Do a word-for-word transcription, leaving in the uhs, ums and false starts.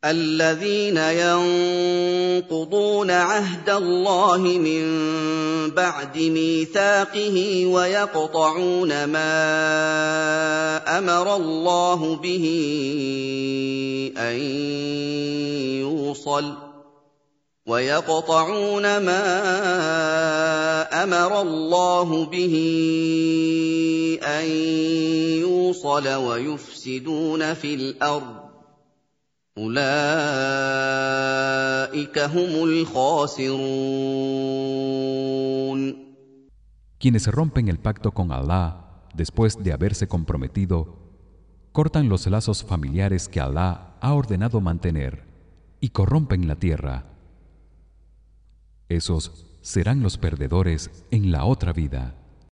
الذين ينقضون عهد الله من بعد ميثاقه ويقطعون ما أمر الله به أن يوصل ويقطعون ما أمر الله به أن يوصل ويفسدون في الأرض أولئك هم الخاسرون. Quienes rompen el pacto con Allah después de haberse comprometido, cortan los lazos familiares que Allah ha ordenado mantener y corrompen la tierra. Esos serán los perdedores en la otra vida.